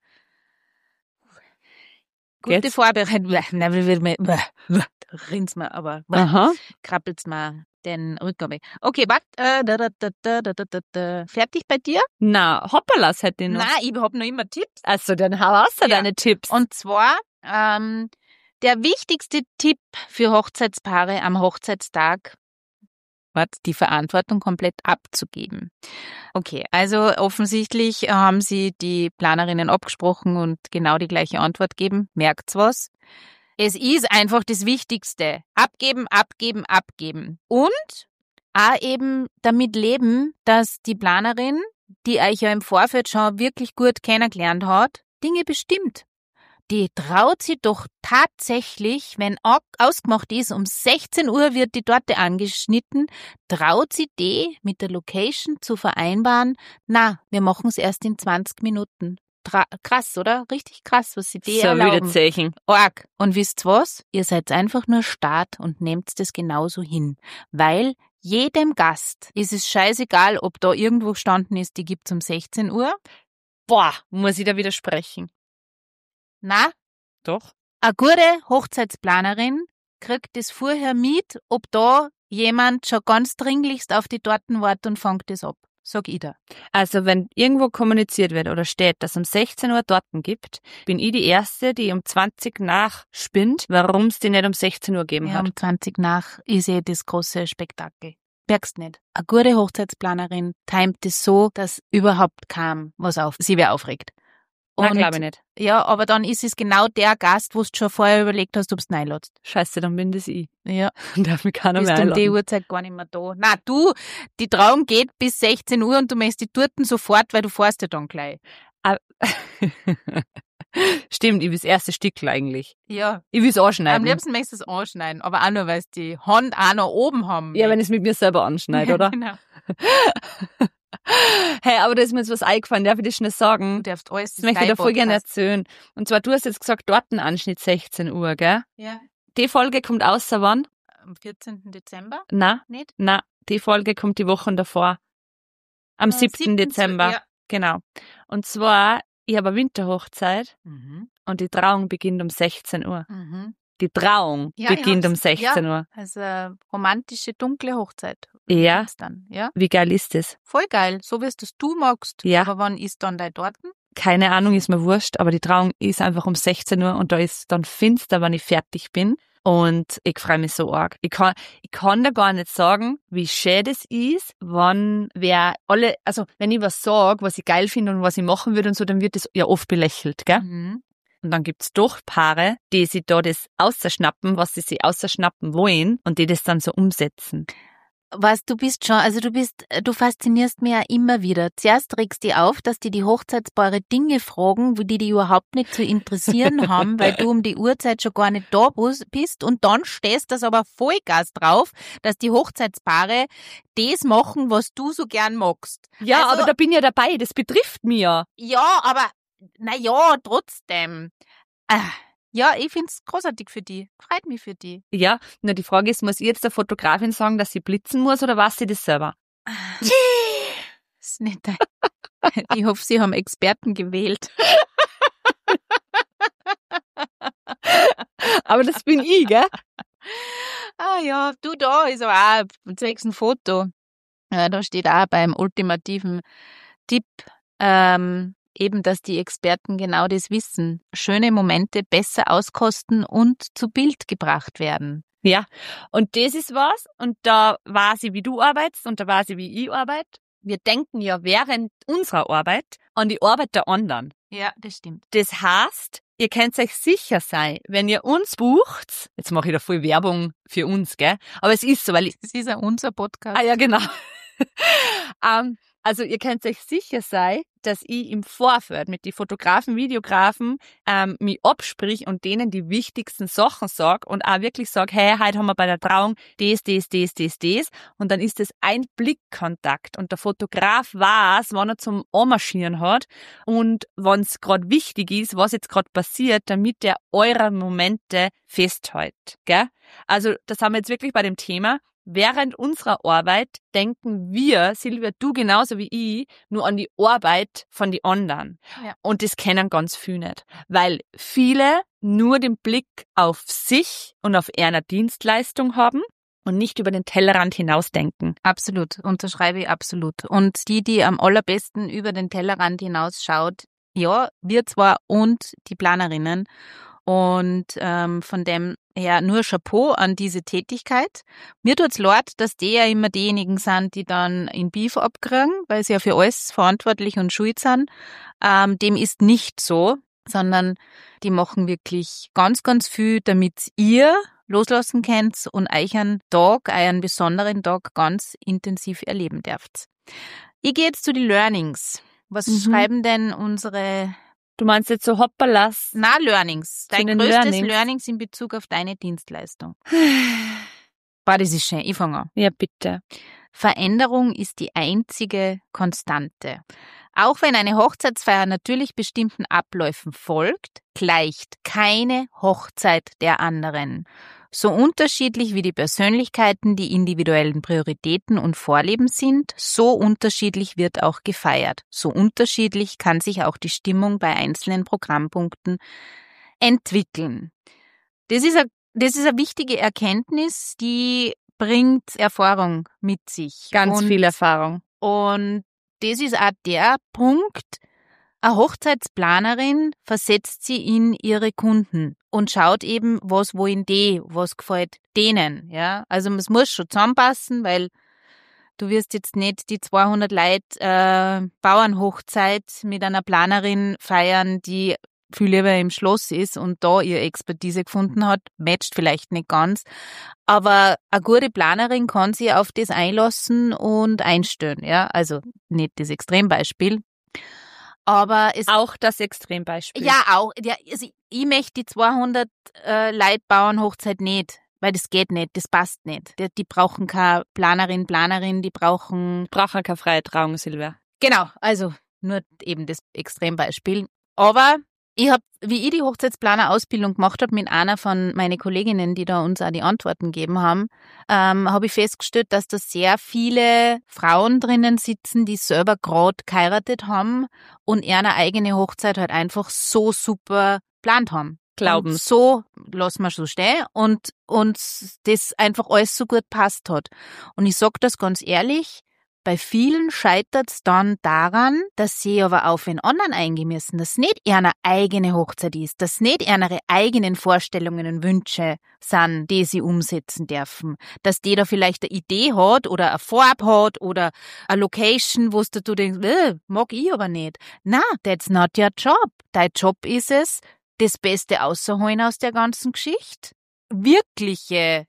Gute Geht's? Vorbereitung. Da rinnt's mir, aber Aha. krabbelt's mir den Rücken weg. Okay, warte. Fertig bei dir? Na, hoppalas hätte ich noch. Nein, ich hab noch immer Tipps. Also, dann hau raus deine Tipps. Und zwar, der wichtigste Tipp für Hochzeitspaare am Hochzeitstag, die Verantwortung komplett abzugeben. Okay, also offensichtlich haben Sie die Planerinnen abgesprochen und genau die gleiche Antwort geben. Merkt's was? Es ist einfach das Wichtigste. Abgeben, abgeben, abgeben. Und auch eben damit leben, dass die Planerin, die euch ja im Vorfeld schon wirklich gut kennengelernt hat, Dinge bestimmt. Die traut sich doch tatsächlich, wenn ausgemacht ist, um 16 Uhr wird die Torte angeschnitten, traut sie die mit der Location zu vereinbaren, na, wir machen es erst in 20 Minuten. Krass, oder? Richtig krass, was sie die erlauben. So Zeichen. Arg. Und wisst was? Ihr seid einfach nur Start und nehmt das genauso hin. Weil jedem Gast ist es scheißegal, ob da irgendwo gestanden ist, die gibt's um 16 Uhr. Boah, muss ich da widersprechen. Na, Doch. eine gute Hochzeitsplanerin kriegt es vorher mit, ob da jemand schon ganz dringlichst auf die Torten wartet und fängt das ab. Sag ich da. Also wenn irgendwo kommuniziert wird oder steht, dass es um 16 Uhr Torten gibt, bin ich die Erste, die um 20 nach spinnt, warum es die nicht um 16 Uhr gegeben Ja, hat. um 20 nach ist das große Spektakel. Merkst nicht. Eine gute Hochzeitsplanerin timet es so, dass überhaupt kaum was auf sie wer aufregt. Nein, glaube ich nicht. Ja, aber dann ist es genau der Gast, wo du schon vorher überlegt hast, ob du reinlässt. Scheiße, dann bin das ich. Ja. Darf mich keiner Bist mehr um einladen. die Uhrzeit gar nicht mehr da. Na du, die Trauung geht bis 16 Uhr und du möchtest die Torten sofort, weil du fährst ja dann gleich. Stimmt, ich will das erste Stückel eigentlich. Ja. Ich will es Am anschneiden. liebsten möchtest du es anschneiden, aber auch nur, weil es die Hand auch noch oben haben. Ja, wenn ich es mit mir selber anschneide, oder? Genau. Hey, aber da ist mir jetzt was eingefallen, darf ich das schnell sagen? Du darfst alles. Das möchte ich dir voll gerne erzählen. Und zwar, du hast jetzt gesagt, Tortenanschnitt 16 Uhr, gell? Ja. Die Folge kommt außer wann? Am 14. Dezember? Na, Nicht? na, die Folge kommt die Wochen davor. Am 7. Dezember. Ja. Genau. Und zwar, ich habe eine Winterhochzeit Mhm. und die Trauung beginnt um 16 Uhr. Mhm. Die Trauung Ja, ich beginnt um hab's. 16 Uhr. Also romantische, dunkle Hochzeit. Ja. Ist dann, ja. Wie geil ist das? Voll geil, so wie es das du magst. Ja. Aber wann ist dann dein Torten? Keine Ahnung, ist mir wurscht, aber die Trauung ist einfach um 16 Uhr und da ist dann finster, wenn ich fertig bin. Und ich freue mich so arg. Ich kann da gar nicht sagen, wie schön das ist, wenn ich was sage, was ich geil finde und was ich machen würde und so, dann wird das ja oft belächelt, gell? Mhm. Und dann gibt's doch Paare, die sich da das ausschnappen, was sie sich ausschnappen wollen und die das dann so umsetzen. Was, du faszinierst mich ja immer wieder. Zuerst regst du dich auf, dass die Hochzeitspaare Dinge fragen, die dich überhaupt nicht zu interessieren haben, weil du um die Uhrzeit schon gar nicht da bist und dann stehst das aber Vollgas drauf, dass die Hochzeitspaare das machen, was du so gern magst. Ja, Also- aber da bin ich ja dabei, das betrifft mich ja. Ja, aber, trotzdem. Ja, ich find's großartig für die. Freut mich für die. Ja, nur die Frage ist, muss ich jetzt der Fotografin sagen, dass sie blitzen muss oder weiß sie das selber? Ist nicht ich hoffe, sie haben Experten gewählt. Aber das bin ich, gell? Ah ja, du, da ist aber auch ein Foto. Da steht auch beim ultimativen Tipp, eben, dass die Experten genau das wissen. Schöne Momente besser auskosten und zu Bild gebracht werden. Ja, und das ist was, und da weiß ich, wie du arbeitest, und da weiß ich, wie ich arbeite. Wir denken ja während unserer Arbeit an die Arbeit der anderen. Ja, das stimmt. Das heißt, ihr könnt euch sicher sein, wenn ihr uns bucht, jetzt mache ich da voll Werbung für uns, gell? Aber es ist so, weil Das ist ja unser Podcast. ja, genau. Also ihr könnt euch sicher sein, dass ich im Vorfeld mit den Fotografen, Videografen mich absprich und denen die wichtigsten Sachen sag und auch wirklich sag, hey, heute haben wir bei der Trauung das. Und dann ist das ein Blickkontakt und der Fotograf weiß, wann er zum Anmarschieren hat und wenn es gerade wichtig ist, was jetzt gerade passiert, damit er eure Momente festhält. Gell? Also das haben wir jetzt wirklich bei dem Thema. Während unserer Arbeit denken wir, Silvia, du genauso wie ich, nur an die Arbeit von den anderen. Ja. Und das kennen ganz viele nicht. Weil viele nur den Blick auf sich und auf ihre Dienstleistung haben und nicht über den Tellerrand hinausdenken. Absolut, unterschreibe ich absolut. Und die am allerbesten über den Tellerrand hinausschaut, ja, wir zwar und die Planerinnen. Und von dem her nur Chapeau an diese Tätigkeit. Mir tut's leid, dass die ja immer diejenigen sind, die dann in Beef abkriegen, weil sie ja für alles verantwortlich und schuld sind. Dem ist nicht so. sondern die machen wirklich ganz, ganz viel, damit ihr loslassen könnt und euch einen Tag, euren besonderen Tag ganz intensiv erleben dürft. Ich gehe jetzt zu den Learnings. Was schreiben denn unsere... Du meinst jetzt so Hoppalas? Learnings. Dein größtes Learnings in Bezug auf deine Dienstleistung. Das ist schön. Ich fange an. Ja, bitte. Veränderung ist die einzige Konstante. Auch wenn eine Hochzeitsfeier natürlich bestimmten Abläufen folgt, gleicht keine Hochzeit der anderen. So unterschiedlich wie die Persönlichkeiten, die individuellen Prioritäten und Vorlieben sind, so unterschiedlich wird auch gefeiert. So unterschiedlich kann sich auch die Stimmung bei einzelnen Programmpunkten entwickeln. Das ist eine wichtige Erkenntnis, die bringt Erfahrung mit sich. Ganz viel Erfahrung. Und das ist auch der Punkt, eine Hochzeitsplanerin versetzt sie in ihre Kunden und schaut eben, was wollen die, was gefällt denen. Ja? Also es muss schon zusammenpassen, weil du wirst jetzt nicht die 200 Leute Bauernhochzeit mit einer Planerin feiern, die viel lieber im Schloss ist und da ihre Expertise gefunden hat, matcht vielleicht nicht ganz. Aber eine gute Planerin kann sich auf das einlassen und einstellen. Ja? Also nicht das Extrembeispiel. Aber es auch das Extrembeispiel. Ja, auch. Ja, also ich möchte die 200 Leute Bauernhochzeit nicht, weil das geht nicht, das passt nicht. Die brauchen keine Planerin, die brauchen keine freie Trauung, Silvia. Genau, also nur eben das Extrembeispiel. Aber wie ich die Hochzeitsplaner-Ausbildung gemacht habe mit einer von meinen Kolleginnen, die da uns auch die Antworten gegeben haben, habe ich festgestellt, dass da sehr viele Frauen drinnen sitzen, die selber gerade geheiratet haben und ihre eigene Hochzeit halt einfach so super geplant haben. Glauben. So lassen wir so stehen und das einfach alles so gut passt hat. Und ich sag das ganz ehrlich, bei vielen scheitert's dann daran, dass sie aber auf den anderen eingehen müssen, dass nicht ihre eigene Hochzeit ist, dass nicht ihre eigenen Vorstellungen und Wünsche sind, die sie umsetzen dürfen, dass die da vielleicht eine Idee hat oder eine Farbe hat oder eine Location, wo du denkst, mag ich aber nicht. Na, that's not your job. Dein Job ist es, das Beste auszuholen aus der ganzen Geschichte, wirkliche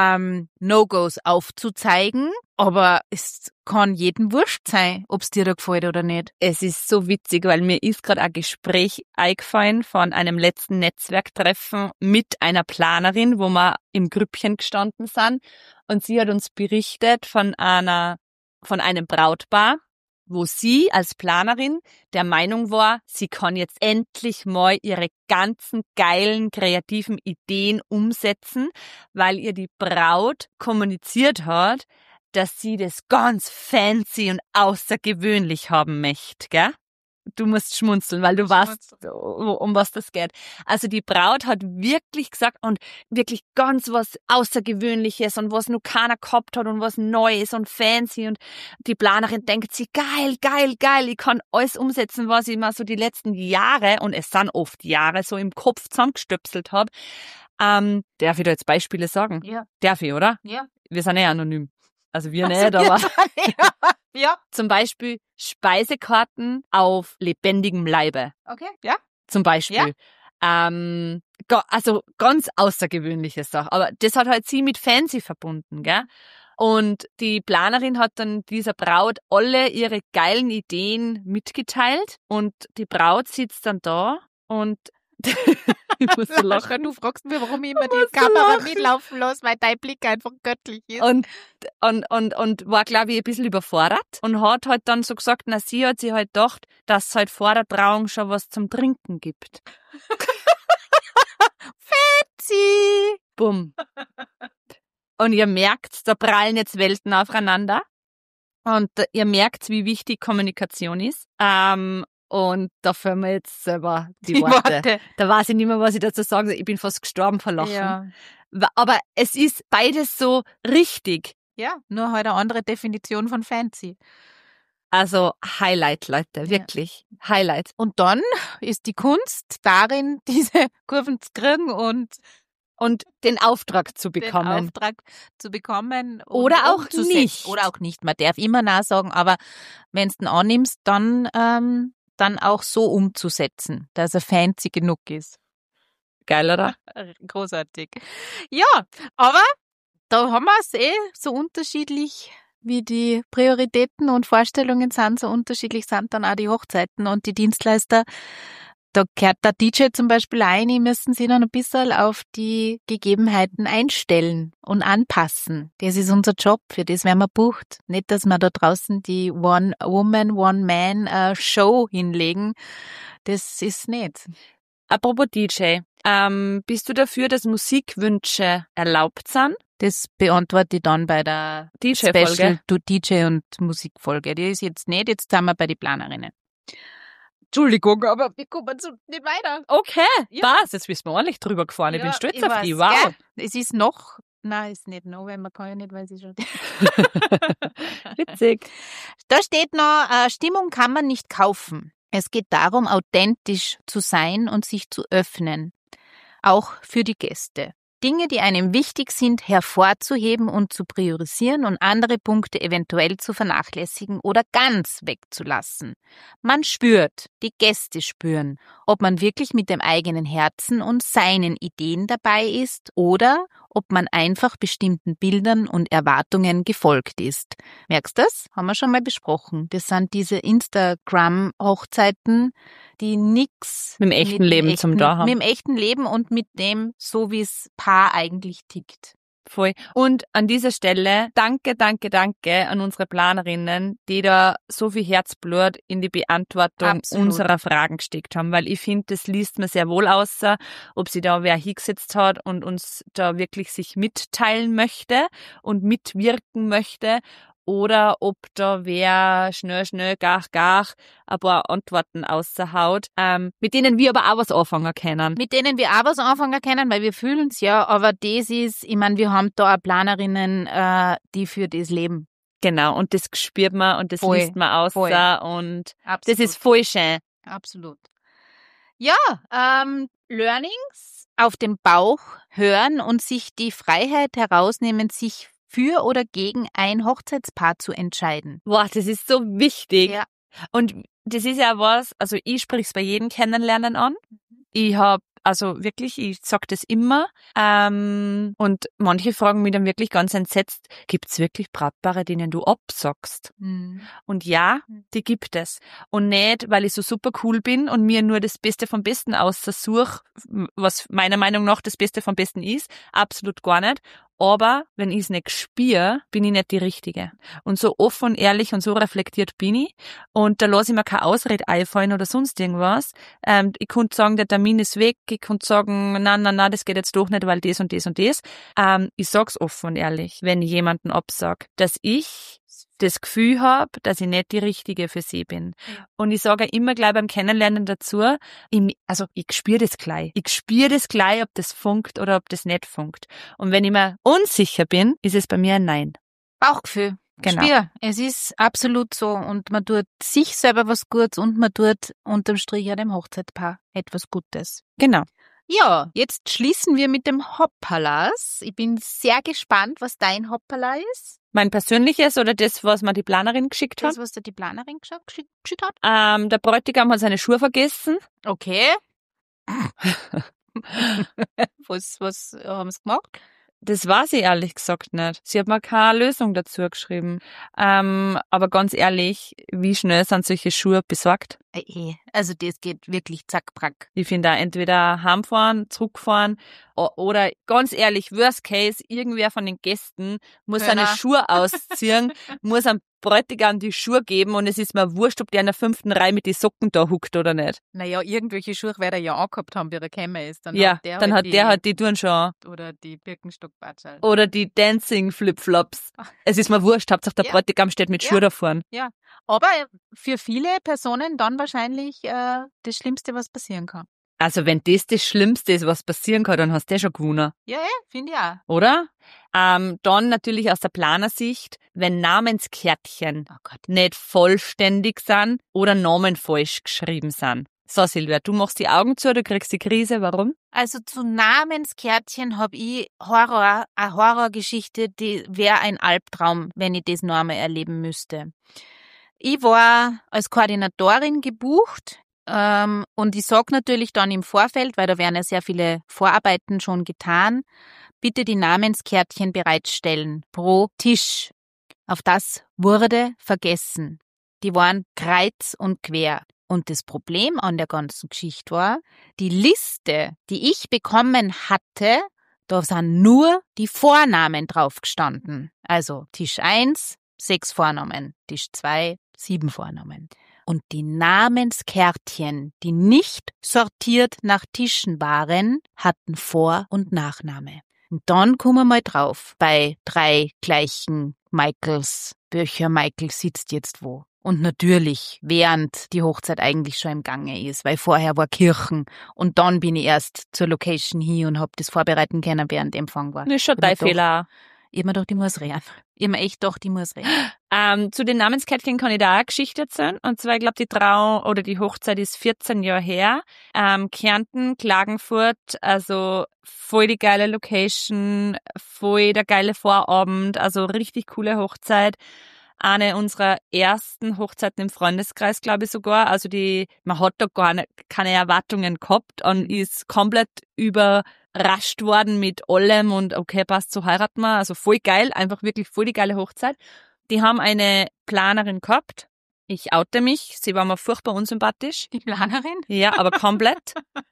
No-Gos aufzuzeigen, aber es kann jedem wurscht sein, ob es dir da gefällt oder nicht. Es ist so witzig, weil mir ist gerade ein Gespräch eingefallen von einem letzten Netzwerktreffen mit einer Planerin, wo wir im Grüppchen gestanden sind, und sie hat uns berichtet von einem Brautpaar, wo sie als Planerin der Meinung war, sie kann jetzt endlich mal ihre ganzen geilen, kreativen Ideen umsetzen, weil ihr die Braut kommuniziert hat, dass sie das ganz fancy und außergewöhnlich haben möchte, gell? Du musst schmunzeln, weil du weißt, um was das geht. Also die Braut hat wirklich gesagt und wirklich ganz was Außergewöhnliches und was noch keiner gehabt hat und was Neues und fancy, und die Planerin denkt sich, geil, ich kann alles umsetzen, was ich mir so die letzten Jahre, und es sind oft Jahre, so im Kopf zusammengestöpselt habe. Darf ich da jetzt Beispiele sagen? Ja. Darf ich, oder? Ja. Wir sind ja anonym. Also wir nicht, aber ja. Zum Beispiel Speisekarten auf lebendigem Leibe. Okay, ja. Zum Beispiel. Ja. Also ganz außergewöhnliche Sache. Aber das hat halt sie mit Fancy verbunden, gell? Und die Planerin hat dann dieser Braut alle ihre geilen Ideen mitgeteilt, und die Braut sitzt dann da und ich muss so lachen. Du fragst mir, warum ich immer die Kamera mitlaufen lasse, weil dein Blick einfach göttlich ist. Und war, glaube ich, ein bisschen überfordert und hat halt dann so gesagt, na, sie hat sich halt gedacht, dass es halt vor der Trauung schon was zum Trinken gibt. Fancy! Bumm. Und ihr merkt, da prallen jetzt Welten aufeinander. Und ihr merkt, wie wichtig Kommunikation ist. Und da fällt mir jetzt selber die Worte. Da weiß ich nicht mehr, was ich dazu sagen soll. Ich bin fast gestorben vor Lachen. Ja. Aber es ist beides so richtig. Ja, nur halt eine andere Definition von fancy. Also Highlight, Leute, wirklich. Ja. Highlight. Und dann ist die Kunst darin, diese Kurven zu kriegen und den Auftrag zu bekommen. Oder auch nicht. Oder auch nicht. Man darf immer nachsagen, aber wenn du ihn annimmst, dann dann auch so umzusetzen, dass er fancy genug ist. Geil, oder? Großartig. Ja, aber da haben wir es so unterschiedlich, wie die Prioritäten und Vorstellungen sind, so unterschiedlich sind dann auch die Hochzeiten und die Dienstleister. Da gehört der DJ zum Beispiel ein, die müssen sich dann ein bisschen auf die Gegebenheiten einstellen und anpassen. Das ist unser Job, für das werden wir bucht. Nicht, dass wir da draußen die One-Woman, One-Man-Show hinlegen. Das ist nicht. Apropos DJ, bist du dafür, dass Musikwünsche erlaubt sind? Das beantworte ich dann bei der DJ-Folge. Special DJ und Musikfolge. Die ist jetzt nicht, jetzt sind wir bei den Planerinnen. Entschuldigung, aber wir kommen so nicht weiter. Okay, Ja. was? Jetzt bist du ordentlich drüber gefahren. Ich bin stolz ich auf weiß, dich. Wow. gell? Es ist noch, nein, ist nicht November, kann ich nicht, weil sie schon. Witzig. Da steht noch, Stimmung kann man nicht kaufen. Es geht darum, authentisch zu sein und sich zu öffnen. Auch für die Gäste. Dinge, die einem wichtig sind, hervorzuheben und zu priorisieren und andere Punkte eventuell zu vernachlässigen oder ganz wegzulassen. Man spürt, die Gäste spüren, ob man wirklich mit dem eigenen Herzen und seinen Ideen dabei ist oder ob man einfach bestimmten Bildern und Erwartungen gefolgt ist. Merkst du das? Haben wir schon mal besprochen. Das sind diese Instagram-Hochzeiten, die nix Mit dem echten Leben zum da haben. Mit dem echten Leben und mit dem, so wie es Paar eigentlich tickt. Voll. Und an dieser Stelle danke an unsere Planerinnen, die da so viel Herzblut in die Beantwortung Absolut. unserer Fragen gesteckt haben, weil ich finde, das liest man sehr wohl aus, ob sie da wer hingesetzt hat und uns da wirklich sich mitteilen möchte und mitwirken möchte oder ob da wer schnell, gar ein paar Antworten außerhaut, mit denen wir aber auch was anfangen können. Mit denen wir auch was anfangen können, weil wir fühlen es ja, aber das ist, ich meine, wir haben da auch Planerinnen, die für das leben. Genau, und das spürt man und das Voll, liest man aus voll. und Absolut. das ist voll schön. Absolut. Ja, Learnings auf den Bauch hören und sich die Freiheit herausnehmen, sich für oder gegen ein Hochzeitspaar zu entscheiden. Boah, das ist so wichtig. Ja. Und das ist ja was, also ich sprich's bei jedem Kennenlernen an. Ich sag das immer. Und manche fragen mich dann wirklich ganz entsetzt, gibt's wirklich Brautpaare, denen du absagst? Und ja, die gibt es. Und nicht, weil ich so super cool bin und mir nur das Beste vom Besten aussuche, was meiner Meinung nach das Beste vom Besten ist. Absolut gar nicht. Aber wenn ich es nicht spüre, bin ich nicht die Richtige. Und so offen, ehrlich und so reflektiert bin ich. Und da lasse ich mir keine Ausrede einfallen oder sonst irgendwas. Ich konnte sagen, der Termin ist weg. Ich konnte sagen, nein, das geht jetzt doch nicht, weil das und das und das. Ich sag's offen und ehrlich, wenn ich jemanden absag, dass ich das Gefühl habe, dass ich nicht die Richtige für sie bin. Ja. Und ich sage immer gleich beim Kennenlernen dazu, ich spüre das gleich. Ich spüre das gleich, ob das funkt oder ob das nicht funkt. Und wenn ich mir unsicher bin, ist es bei mir ein Nein. Bauchgefühl. Genau. Spür. Es ist absolut so. Und man tut sich selber was Gutes und man tut unterm Strich ja dem Hochzeitpaar etwas Gutes. Genau. Ja, jetzt schließen wir mit dem Hoppalas. Ich bin sehr gespannt, was dein Hoppala ist. Mein persönliches oder das, was mir die Planerin geschickt hat? Das, was dir die Planerin geschickt hat? Der Bräutigam hat seine Schuhe vergessen. Okay. was haben sie gemacht? Das weiß ich ehrlich gesagt nicht. Sie hat mir keine Lösung dazu geschrieben. Aber ganz ehrlich, wie schnell sind solche Schuhe besorgt? Also das geht wirklich zack, brack. Ich finde da entweder heimfahren, zurückfahren oder ganz ehrlich, worst case, irgendwer von den Gästen muss seine Schuhe ausziehen, muss am Bräutigam die Schuhe geben und es ist mir wurscht, ob der in der 5. Reihe mit den Socken da huckt oder nicht. Naja, irgendwelche Schuhe wird er ja angehabt haben, wie er gekommen ist. Dann ja, hat der die Turnschuhe an. Oder die Birkenstock-Batschel. Oder die Dancing-Flipflops. Es ist mir wurscht, Hauptsache der Bräutigam steht mit Schuhe da vorne. Ja, aber für viele Personen dann wahrscheinlich das Schlimmste, was passieren kann. Also wenn das Schlimmste ist, was passieren kann, dann hast du schon gewonnen. Ja, finde ich auch. Oder? Dann natürlich aus der Planersicht, wenn Namenskärtchen nicht vollständig sind oder Namen falsch geschrieben sind. So, Silvia, du machst die Augen zu, du kriegst die Krise. Warum? Also zu Namenskärtchen habe ich eine Horrorgeschichte, die wäre ein Albtraum, wenn ich das noch einmal erleben müsste. Ich war als Koordinatorin gebucht und ich sag natürlich dann im Vorfeld, weil da werden ja sehr viele Vorarbeiten schon getan, bitte die Namenskärtchen bereitstellen pro Tisch. Auf das wurde vergessen. Die waren kreuz und quer. Und das Problem an der ganzen Geschichte war, die Liste, die ich bekommen hatte, da sind nur die Vornamen drauf gestanden. Also Tisch 1, 6 Vornamen, Tisch 2, 7 Vornamen. Und die Namenskärtchen, die nicht sortiert nach Tischen waren, hatten Vor- und Nachname. Und dann kommen wir mal drauf, bei 3 gleichen Michaels, welcher Michael sitzt jetzt wo. Und natürlich, während die Hochzeit eigentlich schon im Gange ist, weil vorher war Kirchen und dann bin ich erst zur Location hier und hab das vorbereiten können, während Empfang war. Das ist schon dein Fehler. Ich hab mir gedacht, ich muss reden. Ich hab mir echt gedacht, ich muss reden. Zu den Namenskärtchen kann ich da auch eine Geschichte erzählen. Und zwar, ich glaube, die Hochzeit ist 14 Jahre her. Kärnten, Klagenfurt, also voll die geile Location, voll der geile Vorabend, also richtig coole Hochzeit. Eine unserer ersten Hochzeiten im Freundeskreis, glaube ich sogar. Also man hat da keine Erwartungen gehabt und ist komplett überrascht worden mit allem und okay, passt, so heiraten wir. Also voll geil, einfach wirklich voll die geile Hochzeit. Die haben eine Planerin gehabt. Ich oute mich, sie war mir furchtbar unsympathisch. Die Planerin? Ja, aber komplett.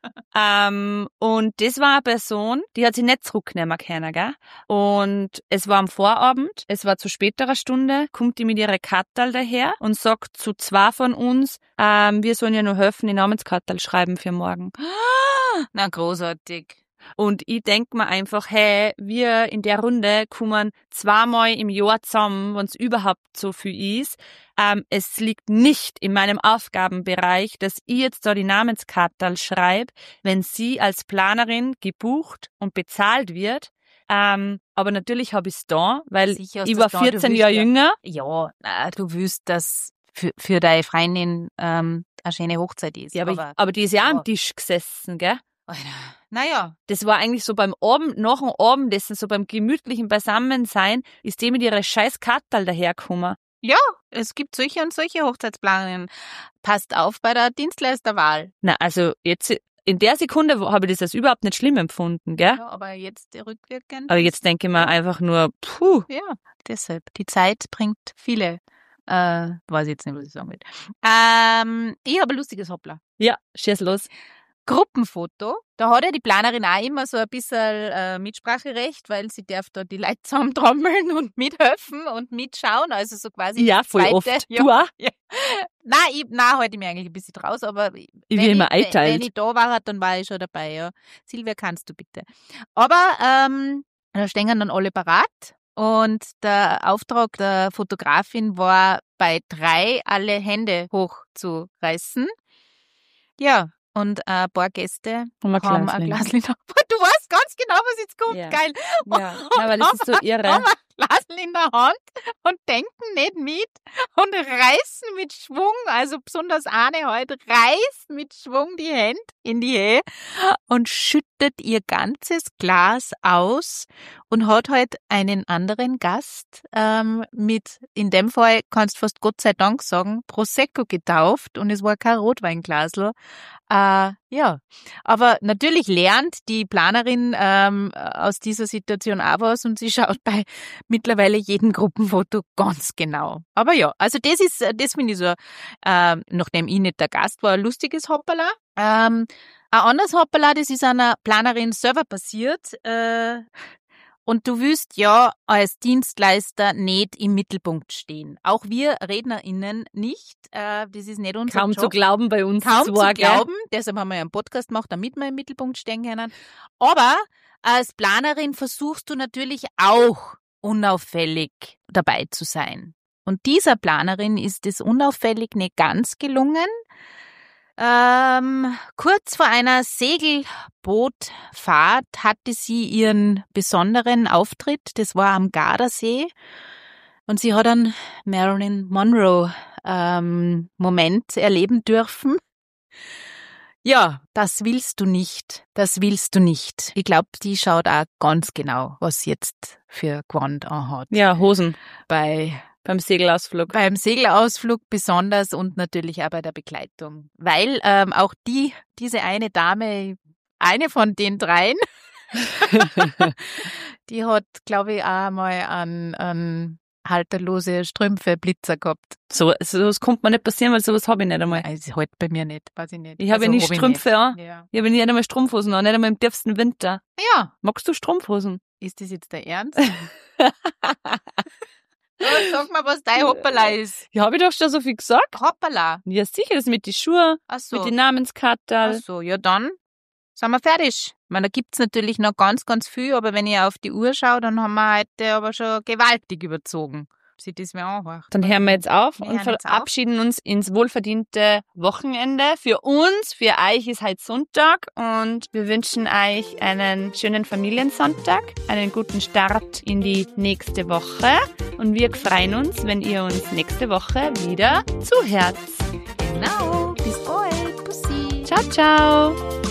Und das war eine Person, die hat sich nicht zurücknehmen können, gell? Und es war am Vorabend, es war zu späterer Stunde, kommt die mit ihrer Kartal daher und sagt zu 2 von uns, wir sollen ja nur helfen, die Namenskartal schreiben für morgen. Na, großartig. Und ich denk mir einfach, hey, wir in der Runde kommen 2-mal im Jahr zusammen, wenn es überhaupt so viel ist. Es liegt nicht in meinem Aufgabenbereich, dass ich jetzt da die Namenskartal schreibe, wenn sie als Planerin gebucht und bezahlt wird. Aber natürlich habe ich es da, weil ich war 14 Jahre jünger. Ja, du willst, dass für deine Freundin eine schöne Hochzeit ist. Ja, aber die ist ja am Tisch gesessen, gell? Alter. Naja. Das war eigentlich so beim Abend, nach dem Abendessen, so beim gemütlichen Beisammensein, ist die mit ihrer scheiß Kartal dahergekommen. Ja, es gibt solche und solche Hochzeitsplanerinnen. Passt auf bei der Dienstleisterwahl. Na, also jetzt, in der Sekunde habe ich das als überhaupt nicht schlimm empfunden, gell? Ja, aber jetzt rückwirkend. Aber jetzt denke ich mir einfach nur, puh. Ja, deshalb. Die Zeit bringt viele. Weiß ich jetzt nicht, was ich sagen will. Ich habe ein lustiges Hoppla. Ja, schieß los. Gruppenfoto. Da hat ja die Planerin auch immer so ein bisschen Mitspracherecht, weil sie darf da die Leute zusammentrommeln und mithelfen und mitschauen. Also so quasi. Ja, voll zweite, oft. Ja. Du auch? Ja. Nein, halte ich mich eigentlich ein bisschen draus, aber ich will immer wenn ich da war, dann war ich schon dabei. Ja. Silvia, kannst du bitte. Aber da stehen dann alle parat. Und der Auftrag der Fotografin war, bei 3 alle Hände hochzureißen. Ja, und ein paar Gäste haben ein Glasl in der Hand. Du weißt ganz genau, was jetzt kommt. Ja. Geil. Ja, weil das ist so irre. Haben ein Glasl in der Hand und denken nicht mit und reißen mit Schwung, also besonders eine halt, reißt mit Schwung die Hände in die Höhe und schüttet ihr ganzes Glas aus und hat halt einen anderen Gast mit, in dem Fall kannst du fast Gott sei Dank sagen, Prosecco getauft und es war kein Rotweinglasl. Ja, aber natürlich lernt die Planerin aus dieser Situation auch was und sie schaut bei mittlerweile jedem Gruppenfoto ganz genau. Aber ja, also das finde ich so, nachdem ich nicht der Gast war, ein lustiges Hoppala. Ein anderes Hoppala, das ist einer Planerin selber passiert. Und du willst ja als Dienstleister nicht im Mittelpunkt stehen. Auch wir RednerInnen nicht. Das ist nicht unser Kaum Job. zu glauben bei uns. Kaum zu glauben. Deshalb haben wir ja einen Podcast gemacht, damit wir im Mittelpunkt stehen können. Aber als Planerin versuchst du natürlich auch unauffällig dabei zu sein. Und dieser Planerin ist es unauffällig nicht ganz gelungen. Kurz vor einer Segelbootfahrt hatte sie ihren besonderen Auftritt. Das war am Gardasee. Und sie hat einen Marilyn Monroe Moment erleben dürfen. Ja, das willst du nicht. Das willst du nicht. Ich glaube, die schaut auch ganz genau, was sie jetzt für Gewand anhat. Ja, Hosen. Bei Beim Segelausflug. Beim Segelausflug besonders und natürlich auch bei der Begleitung. Weil auch diese eine Dame, eine von den dreien, die hat, glaube ich, auch mal an halterlose Strümpfe Blitzer gehabt. Sowas kommt mir nicht passieren, weil sowas habe ich nicht einmal. Also halt bei mir nicht, weiß ich nicht. Ich habe ja nie Strümpfe an. Ja. Ich habe nicht einmal Strumpfhosen an, nicht einmal im tiefsten Winter. Ja. Magst du Strumpfhosen? Ist das jetzt der Ernst? Sag mal, was dein Hoppala ist. Ja, habe ich doch schon so viel gesagt. Hoppala. Ja, sicher, das mit den Schuhen, Ach so. mit den Namenskattel. Ach so, ja dann sind wir fertig. Ich meine, da gibt's natürlich noch ganz, ganz viel, aber wenn ich auf die Uhr schaue, dann haben wir heute aber schon gewaltig überzogen. Sieht das mir auch. Dann hören wir jetzt auf Wir und hören jetzt verabschieden uns ins wohlverdiente Wochenende. Für uns, für euch ist heute Sonntag und wir wünschen euch einen schönen Familiensonntag, einen guten Start in die nächste Woche und wir freuen uns, wenn ihr uns nächste Woche wieder zuhört. Genau, bis bald. Pussy. Ciao, ciao.